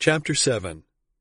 Chapter 7.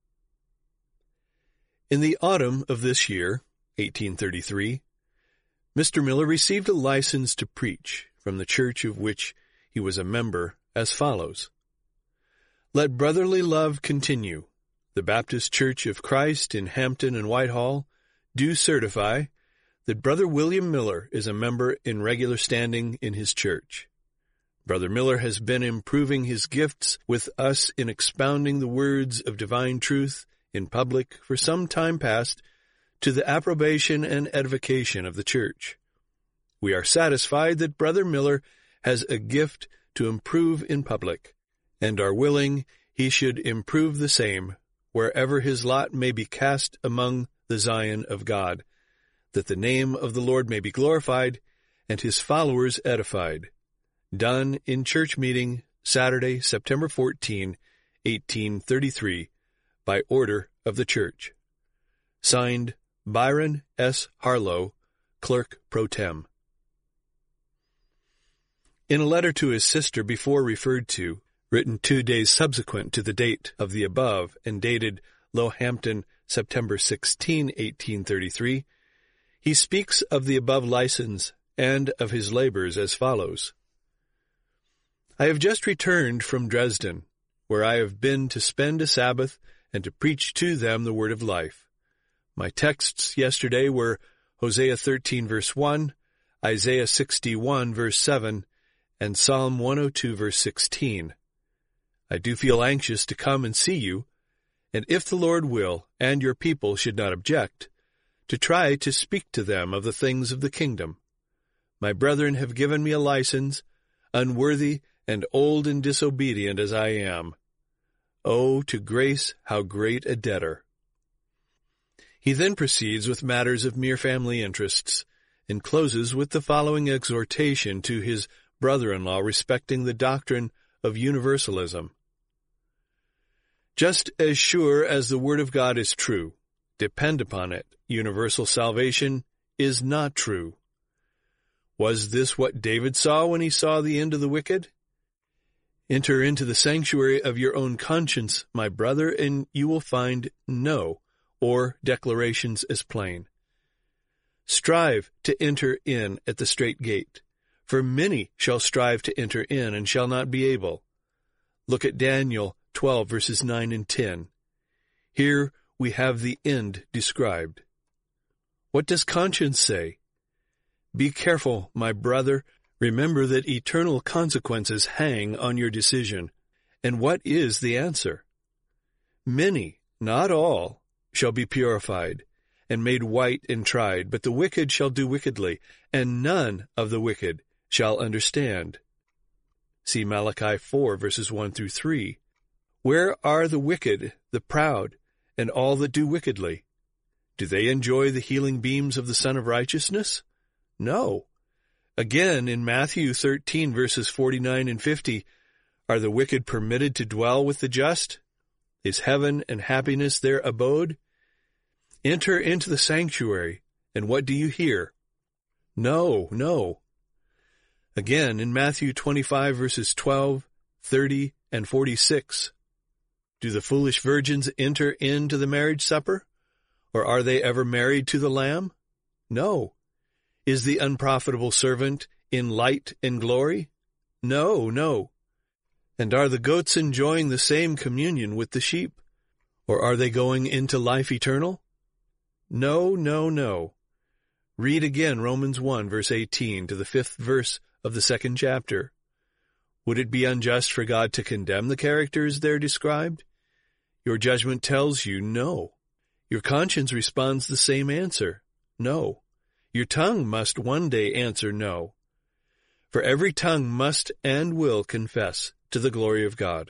In the autumn of this year, 1833, Mr. Miller received a license to preach from the church of which he was a member as follows. Let brotherly love continue. The Baptist Church of Christ in Hampton and Whitehall do certify that Brother William Miller is a member in regular standing in his church. Brother Miller has been improving his gifts with us in expounding the words of divine truth in public for some time past to the approbation and edification of the church. We are satisfied that Brother Miller has a gift to improve in public, and are willing he should improve the same wherever his lot may be cast among the Zion of God, that the name of the Lord may be glorified and his followers edified. Done in church meeting, Saturday, September 14, 1833, by order of the church. Signed, Byron S. Harlow, Clerk Pro Tem. In a letter to his sister before referred to, written 2 days subsequent to the date of the above, and dated Lowhampton, September 16, 1833, he speaks of the above license and of his labors as follows. I have just returned from Dresden, where I have been to spend a Sabbath and to preach to them the word of life. My texts yesterday were Hosea 13, verse 1, Isaiah 61, verse 7, and Psalm 102, verse 16. I do feel anxious to come and see you, and if the Lord will, and your people should not object, to try to speak to them of the things of the kingdom. My brethren have given me a license, unworthy and old and disobedient as I am. Oh, to grace how great a debtor! He then proceeds with matters of mere family interests, and closes with the following exhortation to his brother-in-law respecting the doctrine of universalism. Just as sure as the Word of God is true, depend upon it, universal salvation is not true. Was this what David saw when he saw the end of the wicked? Enter into the sanctuary of your own conscience, my brother, and you will find no, or declarations as plain. Strive to enter in at the strait gate, for many shall strive to enter in and shall not be able. Look at Daniel 12, verses 9 and 10. Here we have the end described. What does conscience say? Be careful, my brother. Remember that eternal consequences hang on your decision. And what is the answer? Many, not all, shall be purified, and made white and tried, but the wicked shall do wickedly, and none of the wicked shall understand. See Malachi 4, verses 1 through 3. Where are the wicked, the proud, and all that do wickedly? Do they enjoy the healing beams of the Son of Righteousness? No. Again, in Matthew 13, verses 49 and 50, are the wicked permitted to dwell with the just? Is heaven and happiness their abode? Enter into the sanctuary, and what do you hear? No, no. Again, in Matthew 25, verses 12, 30, and 46, do the foolish virgins enter into the marriage supper? Or are they ever married to the Lamb? No. Is the unprofitable servant in light and glory? No, no. And are the goats enjoying the same communion with the sheep? Or are they going into life eternal? No, no, no. Read again Romans 1, verse 18 to the 5th verse of the 2nd chapter. Would it be unjust for God to condemn the characters there described? Your judgment tells you no. Your conscience responds the same answer, no. Your tongue must one day answer no. For every tongue must and will confess to the glory of God.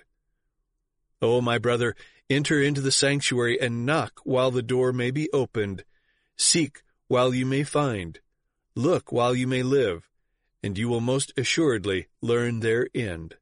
Oh, my brother, enter into the sanctuary and knock while the door may be opened. Seek while you may find. Look while you may live, and you will most assuredly learn their end.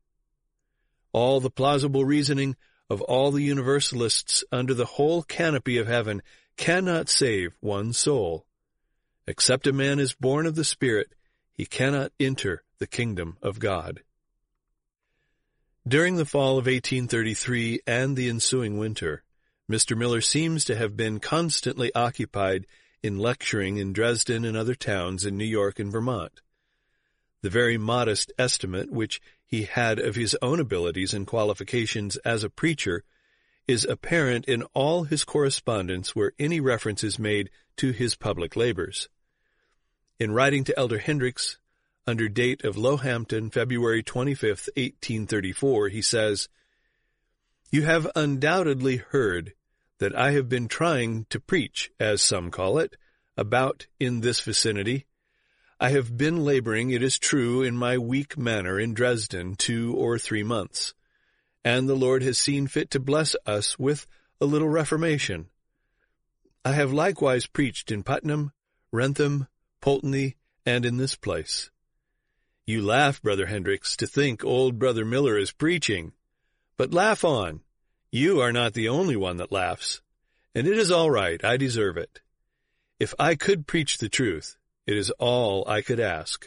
All the plausible reasoning of all the universalists under the whole canopy of heaven cannot save one soul. Except a man is born of the Spirit, he cannot enter the kingdom of God. During the fall of 1833 and the ensuing winter, Mr. Miller seems to have been constantly occupied in lecturing in Dresden and other towns in New York and Vermont. The very modest estimate which he had of his own abilities and qualifications as a preacher is apparent in all his correspondence where any reference is made to his public labors. In writing to Elder Hendricks, under date of Lohampton, February 25, 1834, he says, "You have undoubtedly heard that I have been trying to preach, as some call it, about in this vicinity. I have been laboring, it is true, in my weak manner in Dresden 2 or 3 months, and the Lord has seen fit to bless us with a little reformation. I have likewise preached in Putnam, Wrentham, Pulteney, and in this place. You laugh, Brother Hendricks, to think old Brother Miller is preaching. But laugh on. You are not the only one that laughs. And it is all right, I deserve it. If I could preach the truth, it is all I could ask."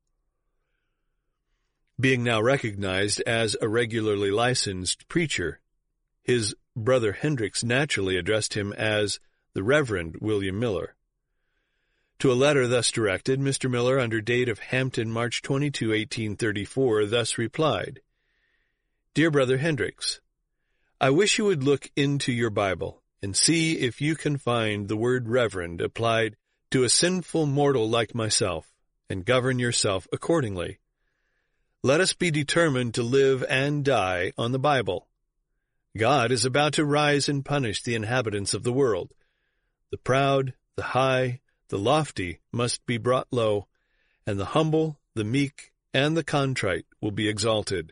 Being now recognized as a regularly licensed preacher, his brother Hendricks naturally addressed him as the Reverend William Miller. To a letter thus directed, Mr. Miller, under date of Hampton, March 22, 1834, thus replied, "Dear Brother Hendricks, I wish you would look into your Bible and see if you can find the word reverend applied to a sinful mortal like myself, and govern yourself accordingly. Let us be determined to live and die on the Bible. God is about to rise and punish the inhabitants of the world. The proud, the high, the lofty must be brought low, and the humble, the meek, and the contrite will be exalted.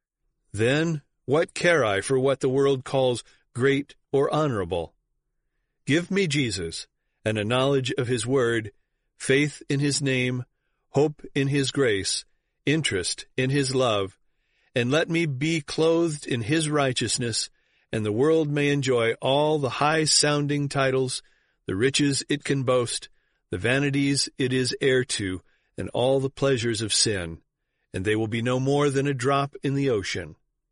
Then what care I for what the world calls great or honorable? Give me Jesus, and a knowledge of his word, faith in his name, hope in his grace, interest in his love, and let me be clothed in his righteousness, and the world may enjoy all the high-sounding titles, the riches it can boast, the vanities it is heir to, and all the pleasures of sin, and they will be no more than a drop in the ocean.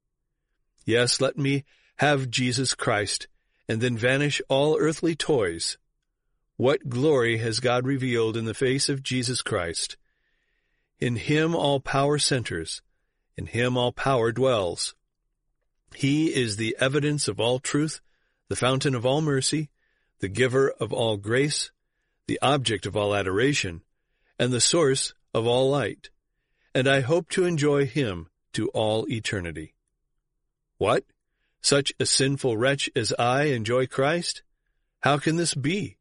Yes, let me have Jesus Christ, and then vanish all earthly toys. What glory has God revealed in the face of Jesus Christ! In him all power centers, in him all power dwells. He is the evidence of all truth, the fountain of all mercy, the giver of all grace, the object of all adoration, and the source of all light, and I hope to enjoy him to all eternity. What? Such a sinful wretch as I enjoy Christ? How can this be?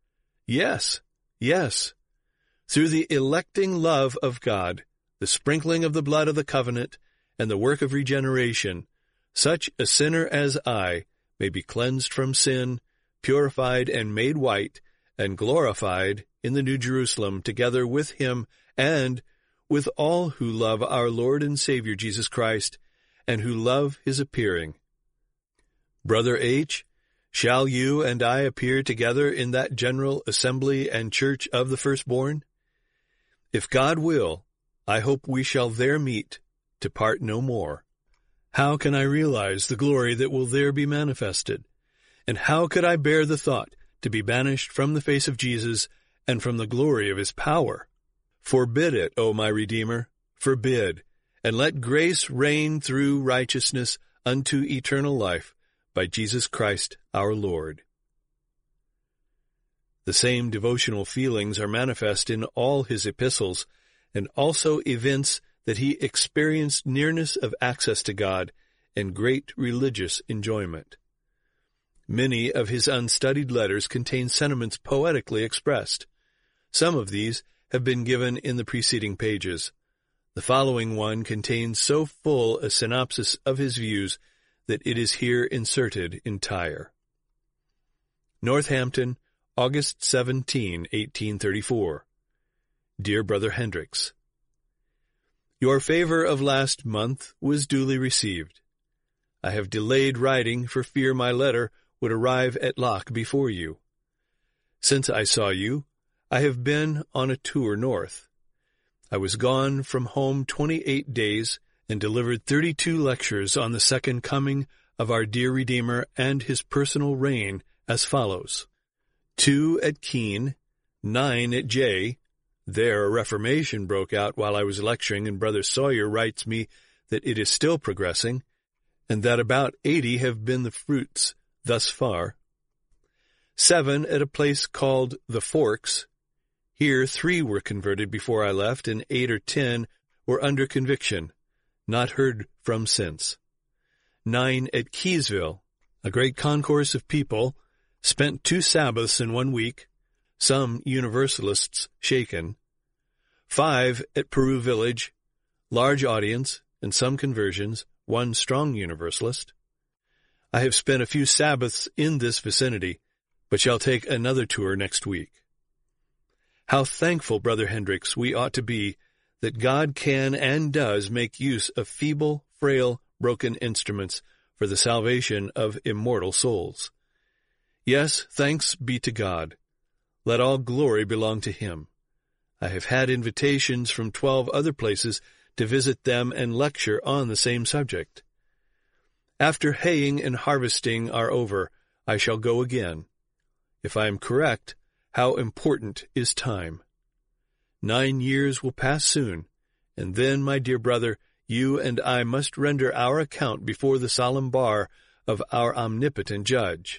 Yes, yes. Through the electing love of God, the sprinkling of the blood of the covenant, and the work of regeneration, such a sinner as I may be cleansed from sin, purified and made white, and glorified in the New Jerusalem together with him and with all who love our Lord and Savior Jesus Christ, and who love his appearing. Brother H., shall you and I appear together in that general assembly and church of the firstborn? If God will, I hope we shall there meet, to part no more. How can I realize the glory that will there be manifested? And how could I bear the thought to be banished from the face of Jesus and from the glory of his power? Forbid it, O my Redeemer, forbid, and let grace reign through righteousness unto eternal life, by Jesus Christ our Lord. The same devotional feelings are manifest in all his epistles, and also evince that he experienced nearness of access to God and great religious enjoyment. Many of his unstudied letters contain sentiments poetically expressed. Some of these have been given in the preceding pages. The following one contains so full a synopsis of his views that it is here inserted entire. Northampton, August 17, 1834. Dear Brother Hendricks, your favor of last month was duly received. I have delayed writing for fear my letter would arrive at Loch before you. Since I saw you, I have been on a tour north. I was gone from home 28 days, and delivered 32 lectures on the second coming of our dear Redeemer and his personal reign as follows: 2 at Keene, 9 at Jay. There a reformation broke out while I was lecturing, and Brother Sawyer writes me that it is still progressing, and that about 80 have been the fruits thus far. 7 at a place called The Forks. Here 3 were converted before I left, and 8 or 10 were under conviction, not heard from since. 9 at Keysville, a great concourse of people, spent 2 Sabbaths in 1 week, some Universalists shaken. 5 at Peru Village, large audience and some conversions, 1 strong Universalist. I have spent a few Sabbaths in this vicinity, but shall take another tour next week. How thankful, Brother Hendricks, we ought to be that God can and does make use of feeble, frail, broken instruments for the salvation of immortal souls. Yes, thanks be to God. Let all glory belong to Him. I have had invitations from 12 other places to visit them and lecture on the same subject. After haying and harvesting are over, I shall go again. If I am correct, how important is time! 9 years will pass soon, and then, my dear brother, you and I must render our account before the solemn bar of our omnipotent Judge.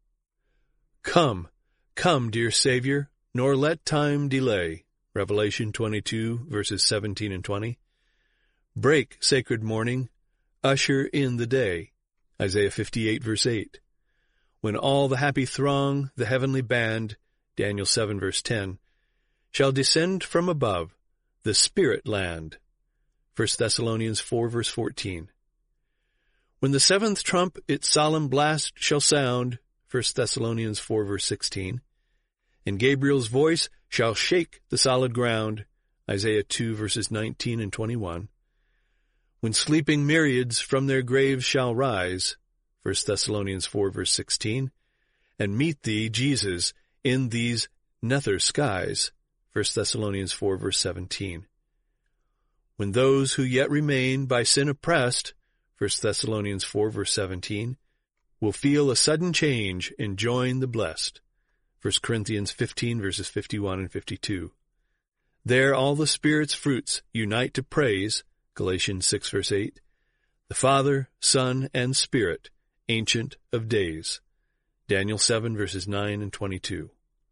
Come, come, dear Savior, nor let time delay. Revelation 22, verses 17 and 20. Break, sacred morning, usher in the day. Isaiah 58, verse 8. When all the happy throng, the heavenly band, Daniel 7, verse 10, shall descend from above, the Spirit land. 1 Thessalonians 4, verse 14. When the 7th trump its solemn blast shall sound, 1 Thessalonians 4, verse 16, and Gabriel's voice shall shake the solid ground, Isaiah 2, verses 19 and 21. When sleeping myriads from their graves shall rise, 1 Thessalonians 4, verse 16, and meet thee, Jesus, in these nether skies, 1 Thessalonians 4, verse 17. When those who yet remain by sin oppressed, 1 Thessalonians 4, verse 17, will feel a sudden change and join the blessed, 1 Corinthians 15, verses 51 and 52. There all the Spirit's fruits unite to praise, Galatians 6, verse 8, the Father, Son, and Spirit, Ancient of Days, Daniel 7, verses 9 and 22.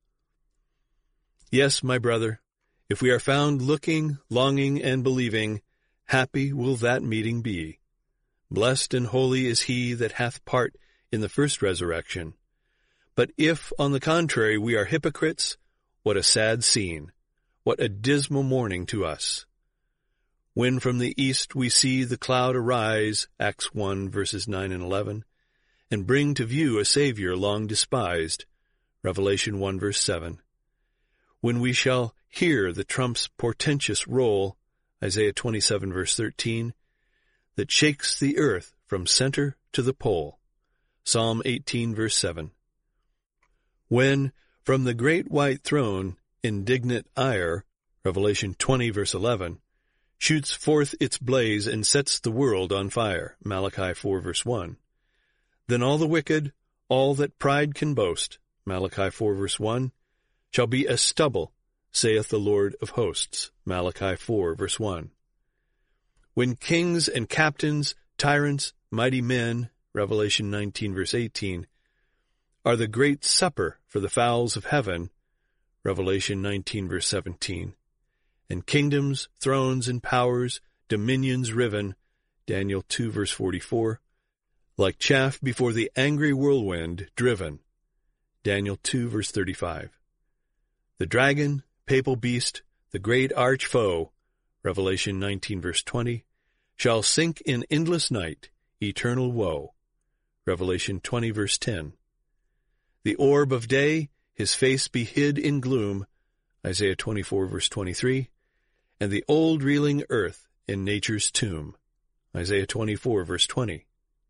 Yes, my brother, if we are found looking, longing, and believing, happy will that meeting be. Blessed and holy is he that hath part in the first resurrection. But if, on the contrary, we are hypocrites, what a sad scene, what a dismal morning to us. When from the east we see the cloud arise, Acts 1, verses 9 and 11, and bring to view a Savior long despised, Revelation 1, verse 7. When we shall hear the trump's portentous roll, Isaiah 27, verse 13, that shakes the earth from center to the pole, Psalm 18, verse 7. When, from the great white throne, indignant ire, Revelation 20, verse 11, shoots forth its blaze and sets the world on fire, Malachi 4, verse 1. Then all the wicked, all that pride can boast, Malachi 4, verse 1, shall be as stubble, saith the Lord of hosts, Malachi 4, verse 1. When kings and captains, tyrants, mighty men, Revelation 19, verse 18, are the great supper for the fowls of heaven, Revelation 19, verse 17, and kingdoms, thrones, and powers, dominions riven, Daniel 2, verse 44, like chaff before the angry whirlwind driven, Daniel 2, verse 35. The dragon, papal beast, the great arch foe, Revelation 19, verse 20, shall sink in endless night, eternal woe, Revelation 20, verse 10. The orb of day, his face be hid in gloom, Isaiah 24, verse 23, and the old reeling earth in nature's tomb, Isaiah 24, verse 20.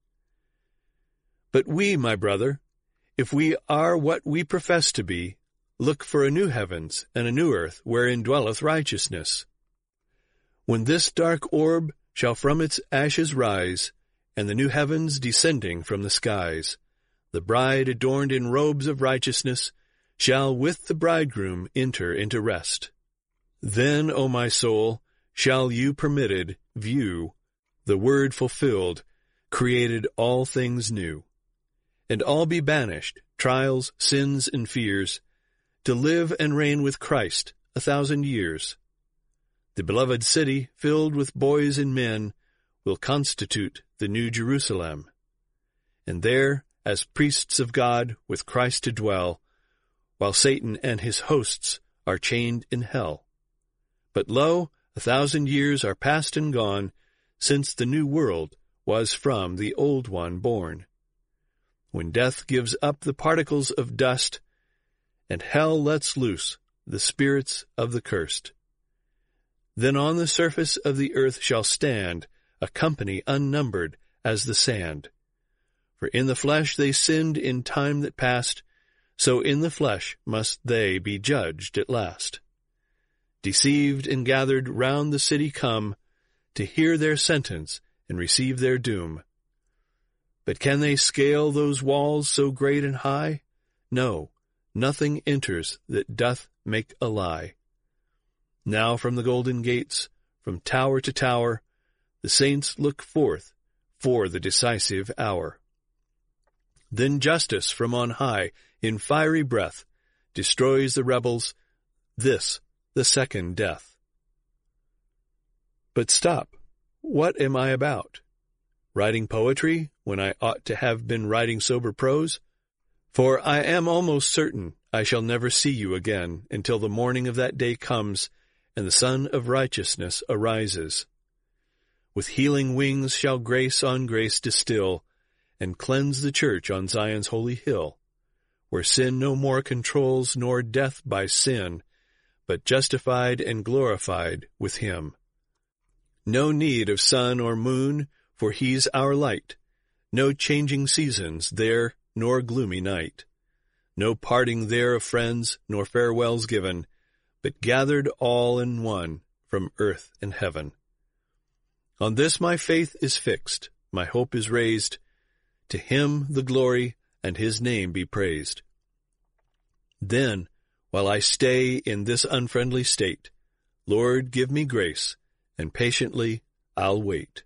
But we, my brother, if we are what we profess to be, look for a new heavens and a new earth wherein dwelleth righteousness. When this dark orb shall from its ashes rise, and the new heavens descending from the skies. The bride adorned in robes of righteousness shall with the bridegroom enter into rest. Then, O my soul, shall you permitted view the word fulfilled, created all things new. And all be banished, trials, sins, and fears, to live and reign with Christ 1,000 years. The beloved city, filled with boys and men, will constitute the new Jerusalem. And there, as priests of God, with Christ to dwell, while Satan and his hosts are chained in hell. But lo, 1,000 years are past and gone, since the new world was from the old one born. When death gives up the particles of dust, and hell lets loose the spirits of the cursed, then on the surface of the earth shall stand a company unnumbered as the sand. For in the flesh they sinned in time that passed, so in the flesh must they be judged at last. Deceived and gathered round the city come, to hear their sentence and receive their doom. But can they scale those walls so great and high? No, nothing enters that doth make a lie. Now from the golden gates, from tower to tower, the saints look forth for the decisive hour. Then justice from on high, in fiery breath, destroys the rebels, this the second death. But stop, what am I about? Writing poetry, when I ought to have been writing sober prose? For I am almost certain I shall never see you again until the morning of that day comes, and the Sun of Righteousness arises. With healing wings shall grace on grace distill, and cleanse the church on Zion's holy hill, where sin no more controls, nor death by sin, but justified and glorified with him. No need of sun or moon, for he's our light. No changing seasons there, nor gloomy night. No parting there of friends, nor farewells given, but gathered all in one from earth and heaven. On this my faith is fixed, my hope is raised. To him the glory, and his name be praised. Then, while I stay in this unfriendly state, Lord, give me grace, and patiently I'll wait.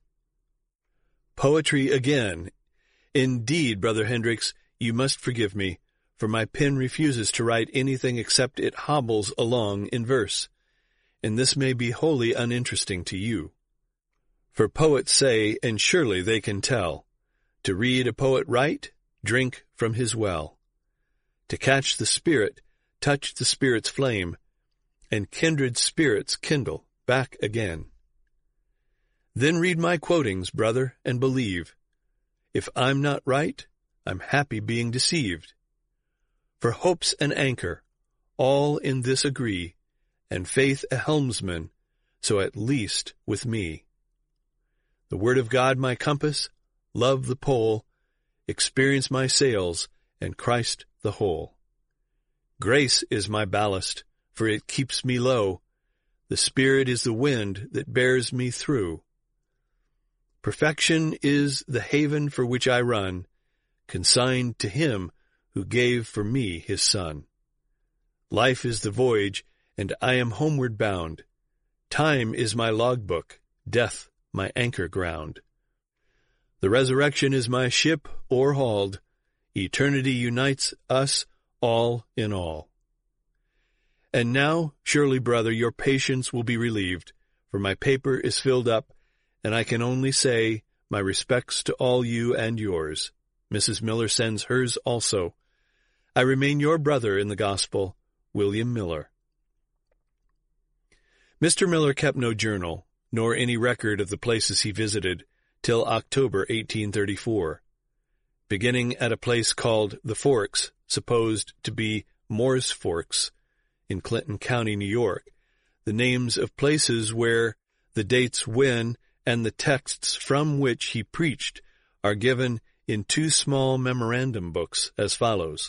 Poetry again. Indeed, Brother Hendricks, you must forgive me, for my pen refuses to write anything except it hobbles along in verse, and this may be wholly uninteresting to you. For poets say, and surely they can tell, to read a poet write, drink from his well. To catch the spirit, touch the spirit's flame, and kindred spirits kindle back again. Then read my quotings, brother, and believe. If I'm not right, I'm happy being deceived. For hope's an anchor, all in this agree, and faith a helmsman, so at least with me. The word of God my compass, love the pole, experience my sails, and Christ the whole. Grace is my ballast, for it keeps me low. The Spirit is the wind that bears me through. Perfection is the haven for which I run, consigned to him who gave for me his Son. Life is the voyage, and I am homeward bound. Time is my logbook, death my anchor ground. The resurrection is my ship o'erhauled. Eternity unites us all in all. And now, surely, brother, your patience will be relieved, for my paper is filled up, and I can only say my respects to all you and yours. Mrs. Miller sends hers also. I remain your brother in the gospel, William Miller. Mr. Miller kept no journal, nor any record of the places he visited, till October 1834. Beginning at a place called the Forks, supposed to be Moore's Forks, in Clinton County, New York, the names of places where, the dates when, and the texts from which he preached are given in two small memorandum books as follows.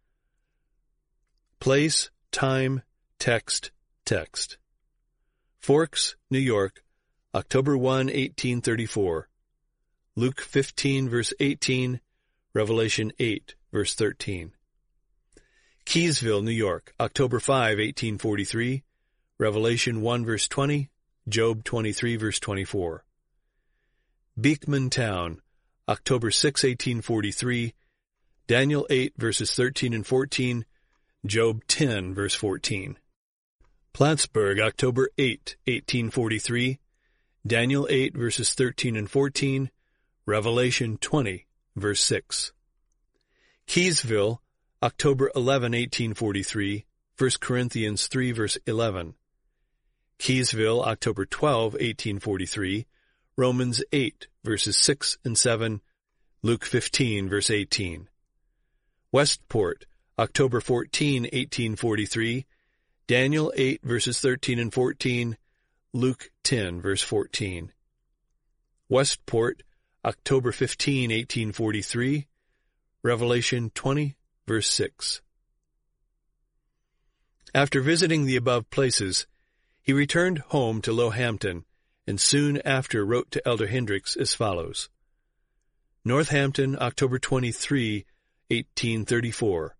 Place, time, text, text. Forks, New York, October 1, 1834. Luke 15, verse 18, Revelation 8, verse 13. Keysville, New York, October 5, 1843, Revelation 1, verse 20, Job 23, verse 24. Beekman Town, October 6, 1843, Daniel 8, verses 13 and 14, Job 10, verse 14. Plattsburgh, October 8, 1843, Daniel 8, verses 13 and 14, Revelation 20, verse 6. Keysville, October 11, 1843, 1 Corinthians 3, verse 11. Keysville, October 12, 1843, Romans 8, verses 6 and 7, Luke 15, verse 18. Westport, October 14, 1843, Daniel 8, verses 13 and 14, Luke 10, verse 14. Westport, October 15, 1843, Revelation 20, verse 6. After visiting the above places, he returned home to Lohampton, and soon after wrote to Elder Hendricks as follows. Northampton, October 23, 1834.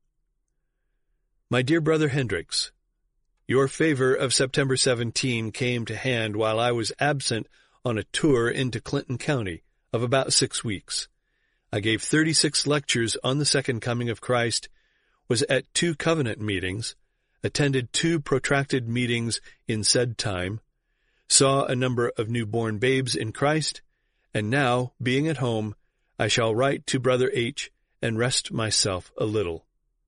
My dear Brother Hendricks, your favor of September 17 came to hand while I was absent on a tour into Clinton County of about 6 weeks. I gave 36 lectures on the Second Coming of Christ, was at 2 covenant meetings, attended 2 protracted meetings in said time, saw a number of newborn babes in Christ, and now, being at home, I shall write to Brother H. and rest myself a little.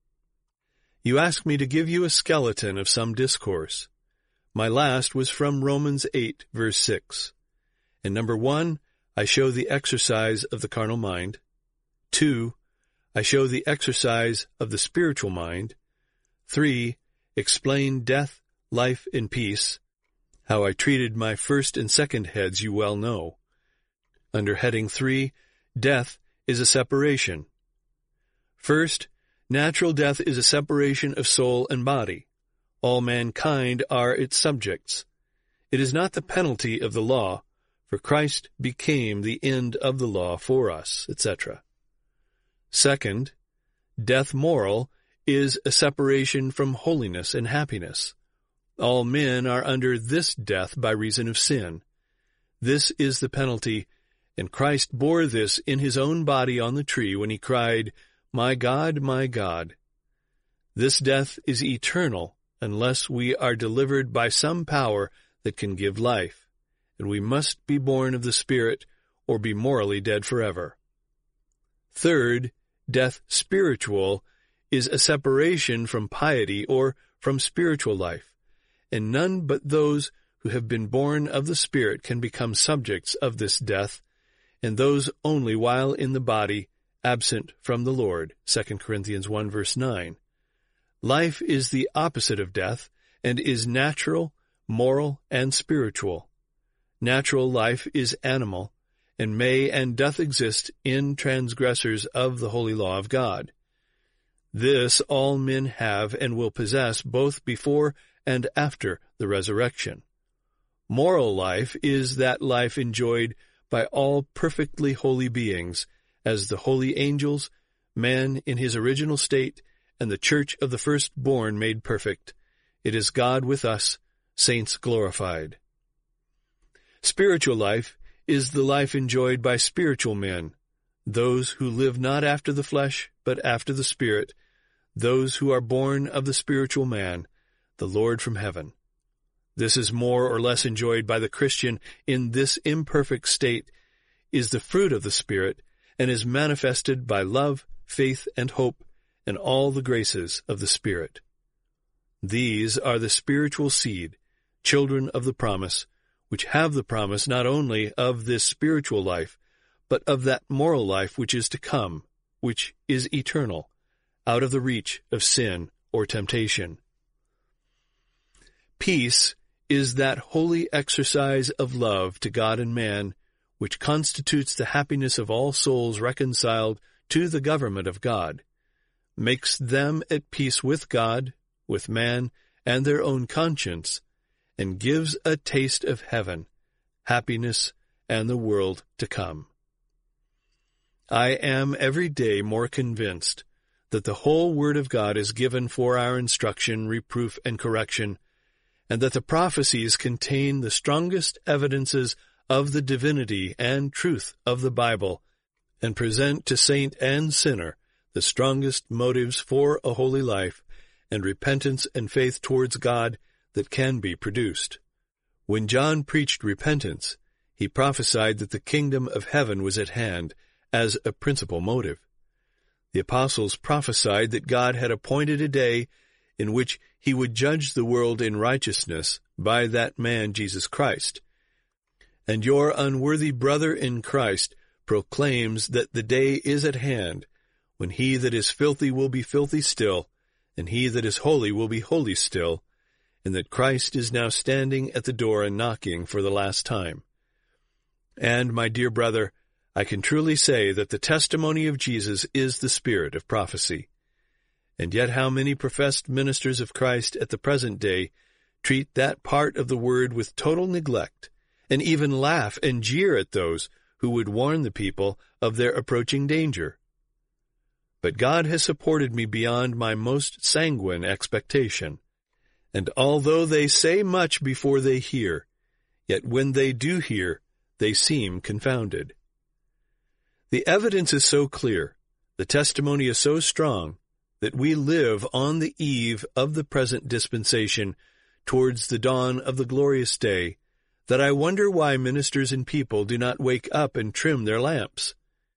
You ask me to give you a skeleton of some discourse. My last was from Romans 8, verse 6. In number 1, I show the exercise of the carnal mind. 2, I show the exercise of the spiritual mind. 3, explain death, life, and peace. How I treated my first and second heads you well know. Under heading 3, death is a separation. First, natural death is a separation of soul and body. All mankind are its subjects. It is not the penalty of the law, for Christ became the end of the law for us, etc. Second, death moral is a separation from holiness and happiness. All men are under this death by reason of sin. This is the penalty, and Christ bore this in his own body on the tree when he cried, my God, this death is eternal unless we are delivered by some power that can give life, and we must be born of the Spirit or be morally dead forever. Third, death spiritual is a separation from piety or from spiritual life, and none but those who have been born of the Spirit can become subjects of this death, and those only while in the body, absent from the Lord, 2 Corinthians 1, verse 9. Life is the opposite of death, and is natural, moral, and spiritual. Natural life is animal, and may and doth exist in transgressors of the holy law of God. This all men have and will possess both before and after the resurrection. Moral life is that life enjoyed by all perfectly holy beings, as the holy angels, man in his original state, and the church of the firstborn made perfect. It is God with us, saints glorified. Spiritual life is the life enjoyed by spiritual men, those who live not after the flesh, but after the Spirit, those who are born of the spiritual man, the Lord from heaven. This is more or less enjoyed by the Christian in this imperfect state, is the fruit of the Spirit, and is manifested by love, faith, and hope, and all the graces of the Spirit. These are the spiritual seed, children of the promise, which have the promise not only of this spiritual life, but of that moral life which is to come, which is eternal, out of the reach of sin or temptation. Peace is that holy exercise of love to God and man, which constitutes the happiness of all souls reconciled to the government of God, makes them at peace with God, with man, and their own conscience, and gives a taste of heaven, happiness, and the world to come. I am every day more convinced that the whole Word of God is given for our instruction, reproof, and correction, and that the prophecies contain the strongest evidences of the divinity and truth of the Bible, and present to saint and sinner the strongest motives for a holy life and repentance and faith towards God that can be produced. When John preached repentance, he prophesied that the kingdom of heaven was at hand as a principal motive. The apostles prophesied that God had appointed a day in which he would judge the world in righteousness by that man Jesus Christ. And your unworthy brother in Christ proclaims that the day is at hand when he that is filthy will be filthy still, and he that is holy will be holy still, and that Christ is now standing at the door and knocking for the last time. And, my dear brother, I can truly say that the testimony of Jesus is the spirit of prophecy. And yet how many professed ministers of Christ at the present day treat that part of the word with total neglect, and even laugh and jeer at those who would warn the people of their approaching danger. But God has supported me beyond my most sanguine expectation. And although they say much before they hear, yet when they do hear, they seem confounded. The evidence is so clear, the testimony is so strong, that we live on the eve of the present dispensation towards the dawn of the glorious day, that I wonder why ministers and people do not wake up and trim their lamps.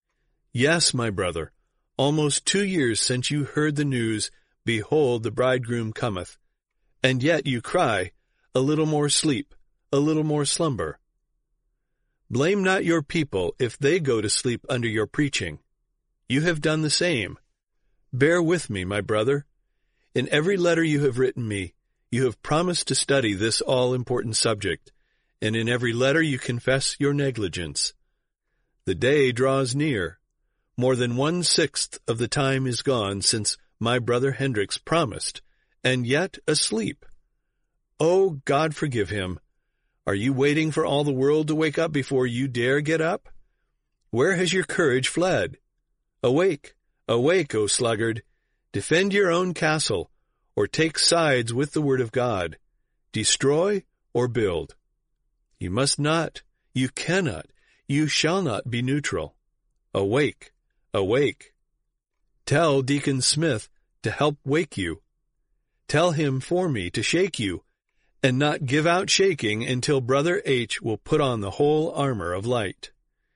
Yes, my brother, almost 2 years since you heard the news, "Behold, the bridegroom cometh," and yet you cry, "A little more sleep, a little more slumber." Blame not your people if they go to sleep under your preaching. You have done the same. Bear with me, my brother. In every letter you have written me, you have promised to study this all-important subject, and in every letter you confess your negligence. The day draws near. More than 1/6 of the time is gone since my brother Hendricks promised, and yet asleep. Oh, God forgive him. Are you waiting for all the world to wake up before you dare get up? Where has your courage fled? Awake, awake, O sluggard. Defend your own castle, or take sides with the word of God. Destroy or build. You must not, you cannot, you shall not be neutral. Awake, awake. Tell Deacon Smith to help wake you. Tell him for me to shake you, and not give out shaking until Brother H. will put on the whole armor of light.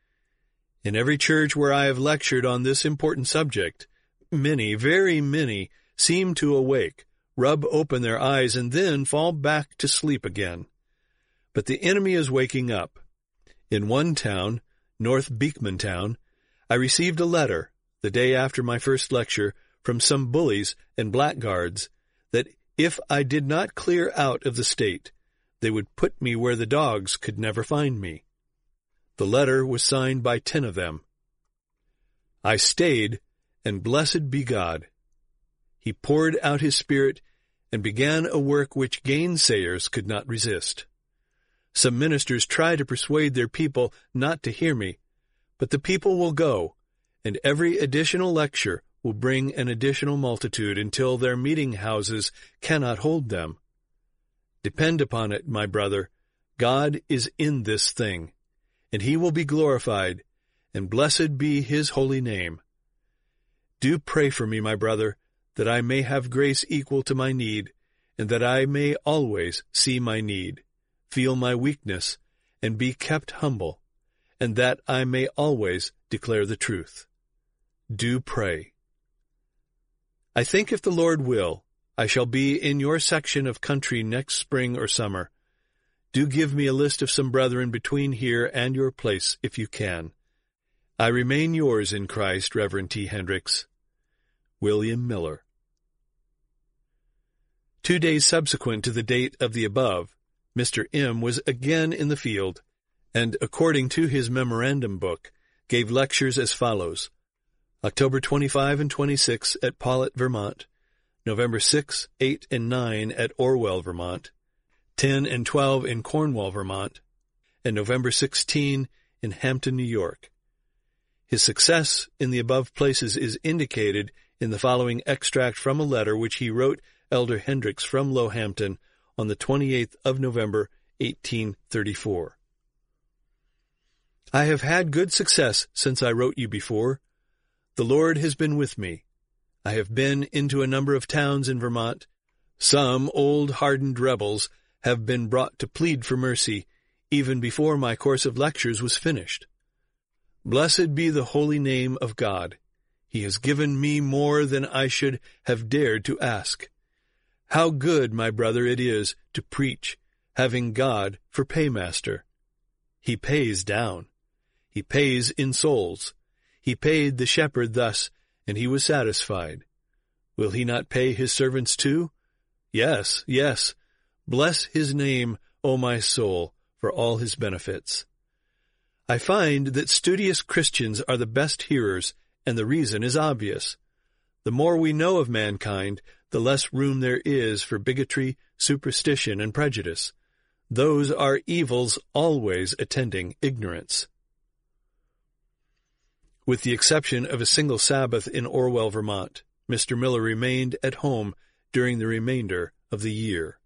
In every church where I have lectured on this important subject, many, very many, seem to awake, rub open their eyes, and then fall back to sleep again. But the enemy is waking up. In one town, North Beekman Town, I received a letter, the day after my first lecture, from some bullies and blackguards, that if I did not clear out of the state, they would put me where the dogs could never find me. The letter was signed by 10 of them. I stayed, and blessed be God. He poured out his Spirit and began a work which gainsayers could not resist. Some ministers try to persuade their people not to hear me, but the people will go, and every additional lecture will bring an additional multitude until their meeting houses cannot hold them. Depend upon it, my brother, God is in this thing, and he will be glorified, and blessed be his holy name. Do pray for me, my brother, that I may have grace equal to my need, and that I may always see my need, feel my weakness, and be kept humble, and that I may always declare the truth. Do pray. I think if the Lord will, I shall be in your section of country next spring or summer. Do give me a list of some brethren between here and your place, if you can. I remain yours in Christ, Reverend T. Hendricks. William Miller. 2 days subsequent to the date of the above, Mr. M. was again in the field, and, according to his memorandum book, gave lectures as follows: October 25 and 26 at Paulet, Vermont, November 6, 8, and 9 at Orwell, Vermont, 10 and 12 in Cornwall, Vermont, and November 16 in Hampton, New York. His success in the above places is indicated in the following extract from a letter which he wrote Elder Hendricks from Lohampton on the 28th of November, 1834. I have had good success since I wrote you before. The Lord has been with me. I have been into a number of towns in Vermont. Some old hardened rebels have been brought to plead for mercy, even before my course of lectures was finished. Blessed be the holy name of God. He has given me more than I should have dared to ask. How good, my brother, it is to preach, having God for paymaster. He pays down. He pays in souls. He paid the shepherd thus, and he was satisfied. Will he not pay his servants too? Yes, yes. Bless his name, O my soul, for all his benefits. I find that studious Christians are the best hearers, and the reason is obvious. The more we know of mankind, the less room there is for bigotry, superstition, and prejudice. Those are evils always attending ignorance. With the exception of a single Sabbath in Orwell, Vermont, Mr. Miller remained at home during the remainder of the year.